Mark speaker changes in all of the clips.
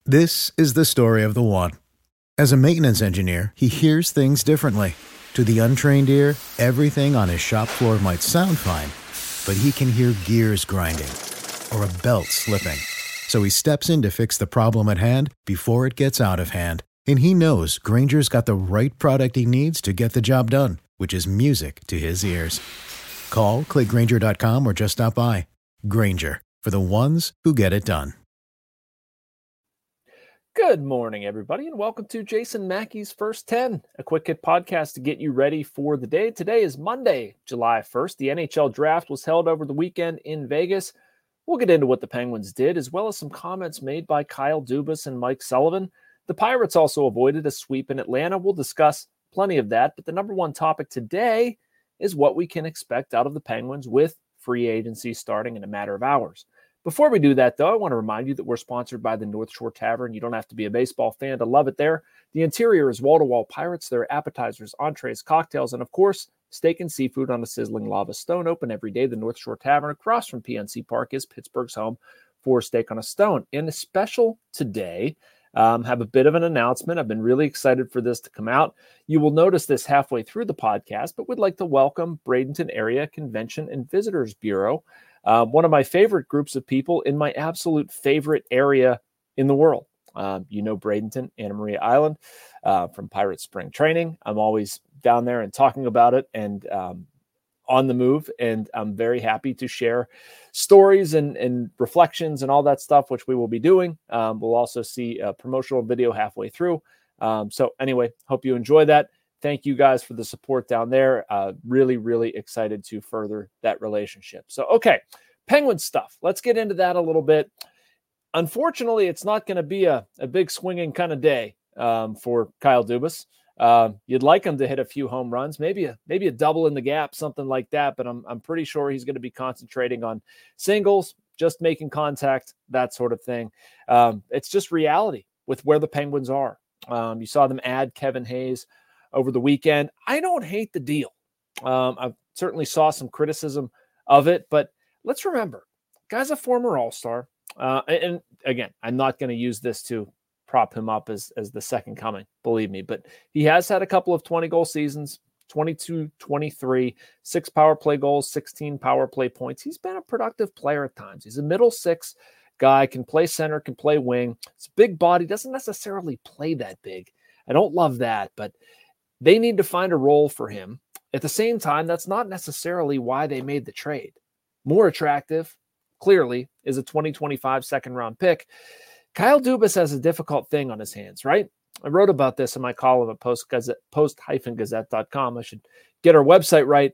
Speaker 1: This is the story of the one. As a maintenance engineer, he hears things differently. To the untrained ear, everything on his shop floor might sound fine, but he can hear gears grinding or a belt slipping. So he steps in to fix the problem at hand before it gets out of hand. And he knows Grainger's got the right product he needs to get the job done, which is music to his ears. Call, click Grainger.com, or just stop by. Grainger, for the ones who get it done.
Speaker 2: Good morning, everybody, and welcome to Jason Mackey's First 10, a quick hit podcast to get you ready for the day. Today is Monday, July 1st. The NHL draft was held over the weekend in Vegas. We'll get into what the Penguins did, as well as some comments made by Kyle Dubas and Mike Sullivan. The Pirates also avoided a sweep in Atlanta. We'll discuss plenty of that, but the number one topic today is what we can expect out of the Penguins with free agency starting in a matter of hours. Before we do that, though, I want to remind you that we're sponsored by the North Shore Tavern. You don't have to be a baseball fan to love it there. The interior is wall-to-wall Pirates. There are appetizers, entrees, cocktails, and, of course, steak and seafood on a sizzling lava stone. Open every day. The North Shore Tavern across from PNC Park is Pittsburgh's home for steak on a stone. And a special today, have a bit of an announcement. I've been really excited for this to come out. You will notice this halfway through the podcast, but we'd like to welcome Bradenton Area Convention and Visitors Bureau, one of my favorite groups of people in my absolute favorite area in the world. You know Bradenton, Anna Maria Island, from Pirate Spring Training. I'm always down there and talking about it and on the move, and I'm very happy to share stories and reflections and all that stuff, which we will be doing. We'll also see a promotional video halfway through. So anyway, hope you enjoy that. Thank you guys for the support down there. Really, really excited to further that relationship. So, okay, Penguin stuff. Let's get into that a little bit. Unfortunately, it's not going to be a big swinging kind of day for Kyle Dubas. You'd like him to hit a few home runs, maybe a double in the gap, something like that. But I'm pretty sure he's going to be concentrating on singles, just making contact, that sort of thing. It's just reality with where the Penguins are. You saw them add Kevin Hayes over the weekend. I don't hate the deal. I certainly saw some criticism of it, but let's remember, guy's a former All-Star. And again, I'm not going to use this to prop him up as the second coming, believe me, but he has had a couple of 20-goal seasons, 22, 23, 6 power play goals, 16 power play points. He's been a productive player at times. He's a middle six guy, can play center, can play wing. It's a big body, doesn't necessarily play that big. I don't love that, but they need to find a role for him. At the same time, that's not necessarily why they made the trade. More attractive, clearly, is a 2025 second-round pick. Kyle Dubas has a difficult thing on his hands, right? I wrote about this in my column at post-gazette.com. I should get our website right.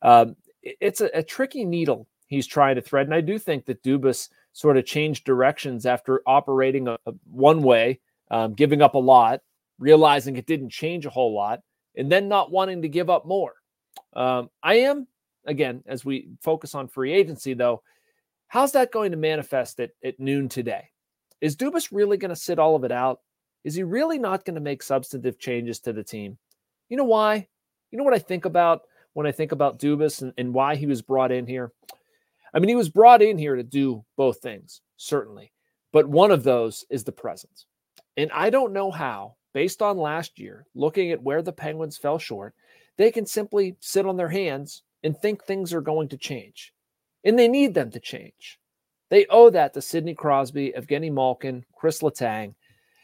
Speaker 2: It's a tricky needle he's trying to thread, and I do think that Dubas sort of changed directions after operating one way, giving up a lot, realizing it didn't change a whole lot, and then not wanting to give up more. I am, again, as we focus on free agency, though, how's that going to manifest at noon today? Is Dubas really going to sit all of it out? Is he really not going to make substantive changes to the team? You know why? You know what I think about when I think about Dubas and why he was brought in here? I mean, he was brought in here to do both things, certainly. But one of those is the presence. And I don't know how, based on last year, looking at where the Penguins fell short, they can simply sit on their hands and think things are going to change. And they need them to change. They owe that to Sidney Crosby, Evgeny Malkin, Chris Letang.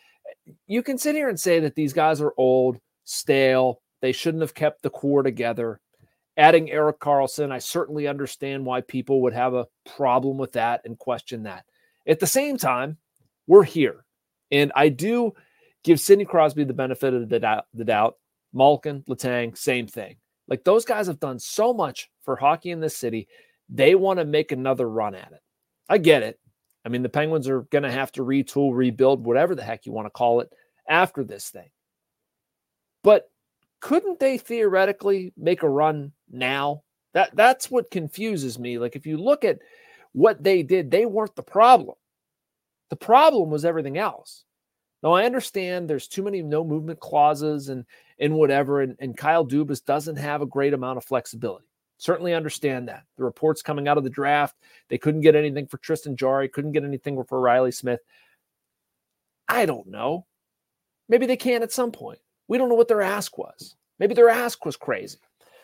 Speaker 2: You can sit here and say that these guys are old, stale. They shouldn't have kept the core together. Adding Erik Karlsson, I certainly understand why people would have a problem with that and question that. At the same time, we're here. And I do give Sidney Crosby the benefit of the doubt. Malkin, Letang, same thing. Like, those guys have done so much for hockey in this city. They want to make another run at it. I get it. I mean, the Penguins are going to have to retool, rebuild, whatever the heck you want to call it, after this thing. But couldn't they theoretically make a run now? That's what confuses me. Like, if you look at what they did, they weren't the problem. The problem was everything else. Now, I understand there's too many no movement clauses and whatever, and Kyle Dubas doesn't have a great amount of flexibility. Certainly understand that. The reports coming out of the draft, they couldn't get anything for Tristan Jarry, couldn't get anything for Riley Smith. I don't know. Maybe they can at some point. We don't know what their ask was. Maybe their ask was crazy.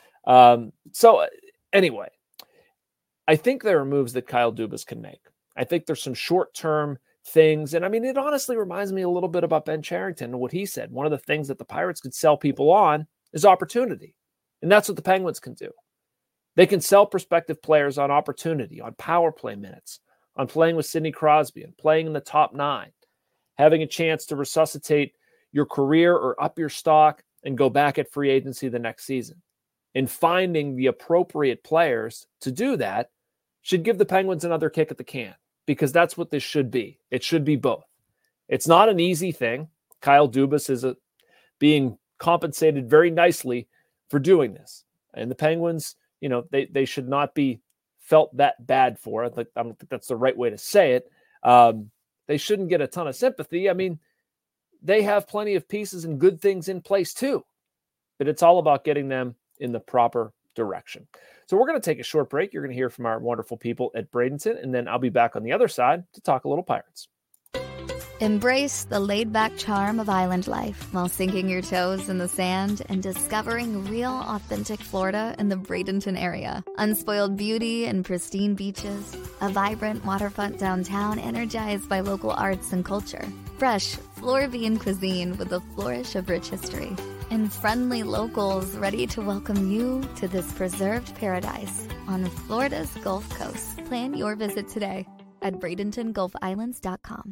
Speaker 2: Anyway, I think there are moves that Kyle Dubas can make. I think there's some short-term things. And I mean, it honestly reminds me a little bit about Ben Cherington and what he said. One of the things that the Pirates could sell people on is opportunity. And that's what the Penguins can do. They can sell prospective players on opportunity, on power play minutes, on playing with Sidney Crosby and playing in the top 9, having a chance to resuscitate your career or up your stock and go back at free agency the next season. And finding the appropriate players to do that should give the Penguins another kick at the can, because that's what this should be. It should be both. It's not an easy thing. Kyle Dubas is being compensated very nicely for doing this. And the Penguins, they should not be felt that bad for it. I don't think that's the right way to say it. They shouldn't get a ton of sympathy. I mean, they have plenty of pieces and good things in place too. But it's all about getting them in the proper direction. So we're going to take a short break. You're going to hear from our wonderful people at Bradenton, and then I'll be back on the other side to talk a little Pirates.
Speaker 3: Embrace the laid-back charm of island life while sinking your toes in the sand and discovering real, authentic Florida in the Bradenton area. Unspoiled beauty and pristine beaches, a vibrant waterfront downtown energized by local arts and culture, fresh Floridian cuisine with a flourish of rich history, and friendly locals ready to welcome you to this preserved paradise on Florida's Gulf Coast. Plan your visit today at BradentonGulfIslands.com.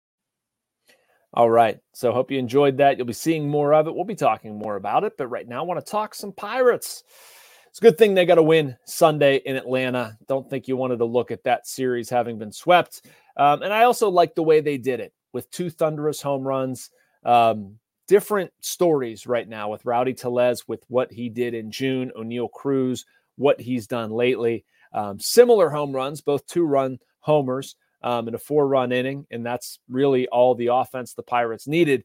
Speaker 2: All right. So hope you enjoyed that. You'll be seeing more of it. We'll be talking more about it. But right now I want to talk some Pirates. It's a good thing they got a win Sunday in Atlanta. Don't think you wanted to look at that series having been swept. And I also like the way they did it with 2 thunderous home runs. Different stories right now with Rowdy Tellez, with what he did in June, O'Neal Cruz, what he's done lately. Similar home runs, both 2-run homers in a 4-run inning, and that's really all the offense the Pirates needed.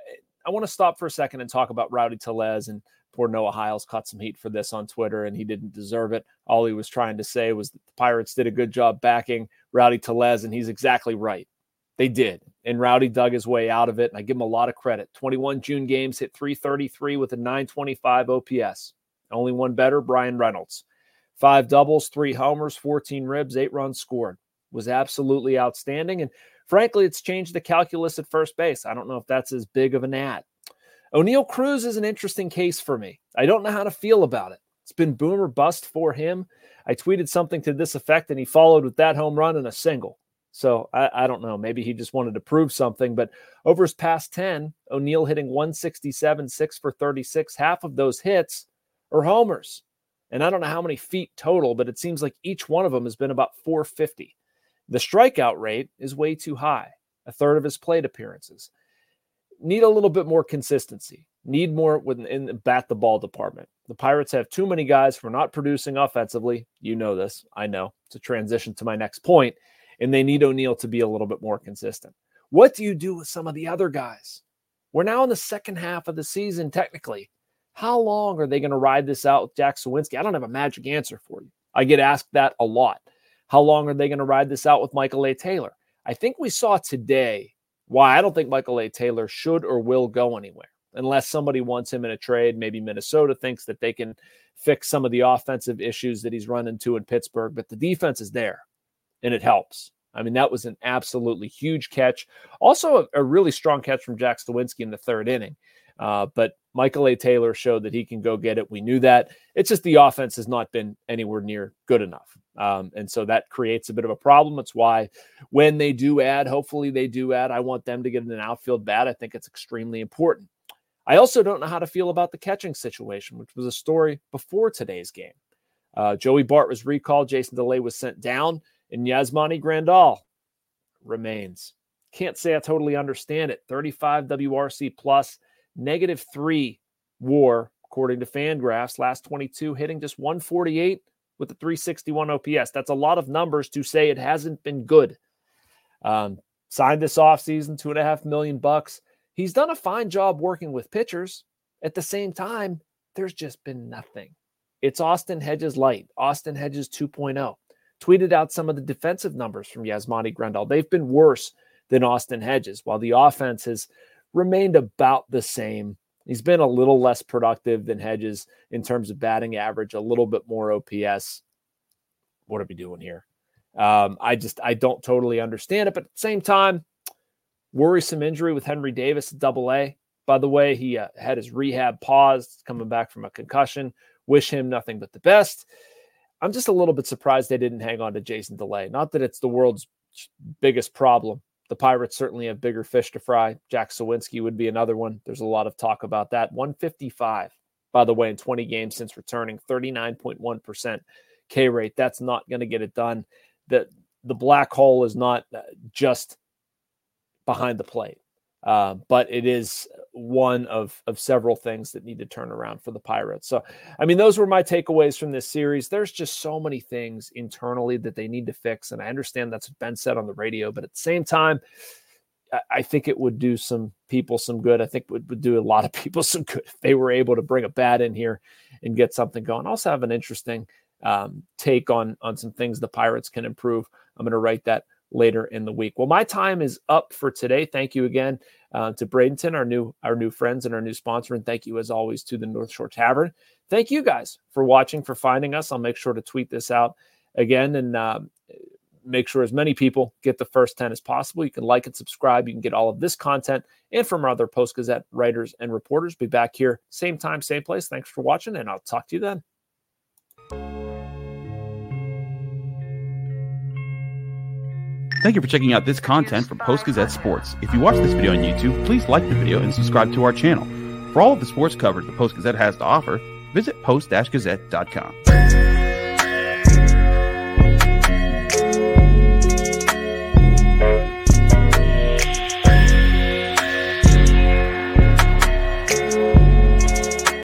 Speaker 2: I want to stop for a second and talk about Rowdy Tellez, and poor Noah Hiles caught some heat for this on Twitter, and he didn't deserve it. All he was trying to say was that the Pirates did a good job backing Rowdy Tellez, and he's exactly right. They did, and Rowdy dug his way out of it, and I give him a lot of credit. 21 June games, hit .333 with a .925 OPS. Only one better, Brian Reynolds. 5 doubles, 3 homers, 14 ribs, 8 runs scored. Was absolutely outstanding, and frankly, it's changed the calculus at first base. I don't know if that's as big of an ad. O'Neal Cruz is an interesting case for me. I don't know how to feel about it. It's been boom or bust for him. I tweeted something to this effect, and he followed with that home run and a single. So I don't know. Maybe he just wanted to prove something. But over his past 10, O'Neal hitting 167, 6 for 36. Half of those hits are homers. And I don't know how many feet total, but it seems like each one of them has been about 450. The strikeout rate is way too high, a third of his plate appearances. Need a little bit more consistency. Need more in the bat the ball department. The Pirates have too many guys who are not producing offensively. You know this. I know. To transition to my next point. And they need O'Neal to be a little bit more consistent. What do you do with some of the other guys? We're now in the second half of the season, technically. How long are they going to ride this out with Jack Suwinski? I don't have a magic answer for you. I get asked that a lot. How long are they going to ride this out with Michael A. Taylor? I think we saw today why I don't think Michael A. Taylor should or will go anywhere unless somebody wants him in a trade. Maybe Minnesota thinks that they can fix some of the offensive issues that he's run into in Pittsburgh, but the defense is there. And it helps. I mean, that was an absolutely huge catch. Also, a really strong catch from Jack Suwinski in the 3rd inning. But Michael A. Taylor showed that he can go get it. We knew that. It's just the offense has not been anywhere near good enough. And so that creates a bit of a problem. It's why when they do add, hopefully they do add, I want them to get an outfield bat. I think it's extremely important. I also don't know how to feel about the catching situation, which was a story before today's game. Joey Bart was recalled. Jason DeLay was sent down. And Yasmani Grandal remains. Can't say I totally understand it. 35 WRC plus, -3 WAR, according to Fangraphs. Last 22, hitting just 148 with a 361 OPS. That's a lot of numbers to say it hasn't been good. Signed this offseason, $2.5 million. He's done a fine job working with pitchers. At the same time, there's just been nothing. It's Austin Hedges light, Austin Hedges 2.0. Tweeted out some of the defensive numbers from Yasmani Grandal. They've been worse than Austin Hedges. While the offense has remained about the same, he's been a little less productive than Hedges in terms of batting average, a little bit more OPS. What are we doing here? I don't totally understand it, but at the same time, worrisome injury with Henry Davis at AA. By the way, he had his rehab paused, coming back from a concussion. Wish him nothing but the best. I'm just a little bit surprised they didn't hang on to Jason Delay. Not that it's the world's biggest problem. The Pirates certainly have bigger fish to fry. Jack Sawinski would be another one. There's a lot of talk about that. 155, by the way, in 20 games since returning, 39.1% K rate. That's not going to get it done. The black hole is not just behind the plate, but it is one of several things that need to turn around for the Pirates. So, I mean, those were my takeaways from this series. There's just so many things internally that they need to fix, and I understand that's been said on the radio, but at the same time, I think it would do some people some good. I think it would do a lot of people some good if they were able to bring a bat in here and get something going. Also have an interesting take on some things the Pirates can improve. I'm going to write that later in the week. Well, my time is up for today. Thank you again to Bradenton, our new friends and our new sponsor. And thank you as always to the North Shore Tavern. Thank you guys for watching, for finding us. I'll make sure to tweet this out again and make sure as many people get the first 10 as possible. You can like and subscribe. You can get all of this content and from our other Post-Gazette writers and reporters. Be back here, same time, same place. Thanks for watching, and I'll talk to you then.
Speaker 4: Thank you for checking out this content from Post-Gazette Sports. If you watch this video on YouTube, please like the video and subscribe to our channel. For all of the sports coverage the Post-Gazette has to offer, visit post-gazette.com.